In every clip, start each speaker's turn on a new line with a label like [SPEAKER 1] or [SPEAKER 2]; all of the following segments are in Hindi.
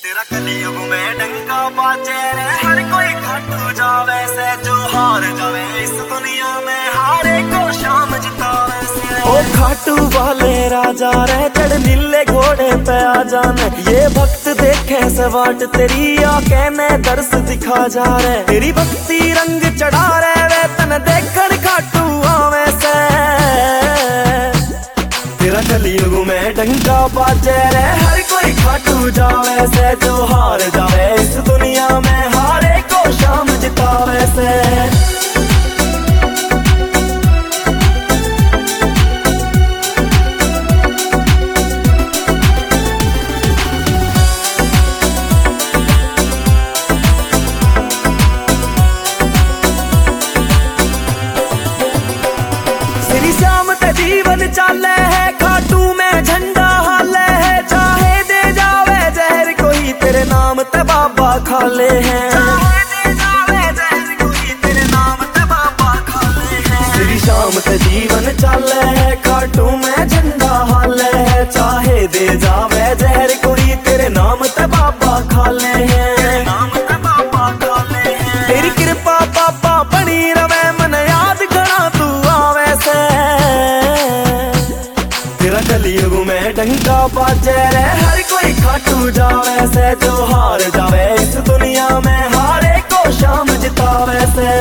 [SPEAKER 1] तेरा कलयुग में डंका बाजे रे, हर कोई खाटू जावे से, जो हार जावे इस दुनिया में हारे को शाम जितावे से। ओ खाटू वाले राजा रे, चढ़ नीले घोड़े पे आ जाने, ये भक्त देखे से बाट तेरी आके में दर्श दिखा जा रे। तेरी भक्ति रंग चढ़ा रे वे, तन देखकर खाटू आवे से। तेरा कलयुग में डंका बाजे रे, हर कोई खाटू जावे से, जो हार जावे इस दुनिया में हारे को शाम जितावे से। श्री श्याम ते जीवन चाले है, खाटू में झंडा हाले है, चाहे दे जावे जहर कोई तेरे नाम ते बाबा खाले हैं। श्री श्याम ते जीवन चाले है, खाटू में झंडा हाले है, चाहे दे जावे जहर कोई तेरे नाम ते बाबा खाले हैं। तेरी कृपा बाबा बनी रवे, मन याद घना तू आवे से। तेरा कलयुग में डंका बाजे रे, हर कोई खाटू जावे से, जो हार जावे इस दुनिया में हारे को शाम जितावे से।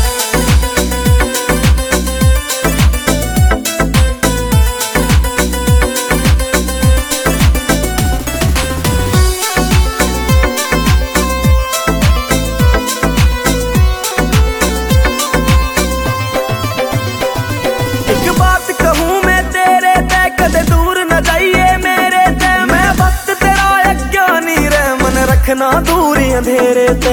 [SPEAKER 1] एक बात कहूँ मैं तेरे ते, कदे दूर न जाइए मेरे ते, मैं भक्त तेरा अज्ञानी रे, मन रखना दूरी अंधेरे ते।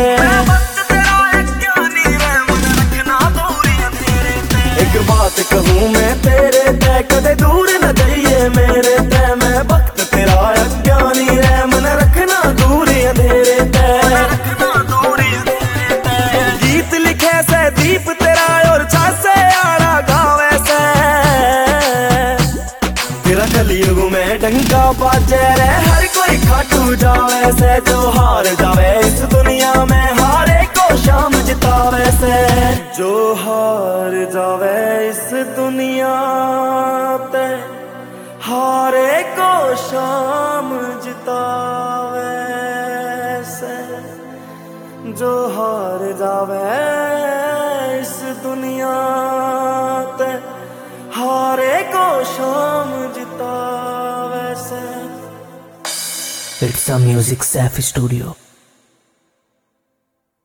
[SPEAKER 1] एक बात कहूँ मैं तेरे ते, कदे दूर न जाइए मेरे ते, मैं भक्त तेरा अज्ञानी रे, मन रखना दूरी अंधेरे ते। गीत लिखे से दीप तेरा और छासे आड़ा गावे से। तेरा कलयुग में डंका बाजे रे, हर कोई खाटू जावे से, जो हार जावे इस दुनिया में हारे को शाम जितावे से। जो हार जावे इस दुनिया ते हारे को शाम जितावे से। जो हार जावे इस दुनिया ते हारे को शाम जितावे से।
[SPEAKER 2] It's a Music Safe Studio.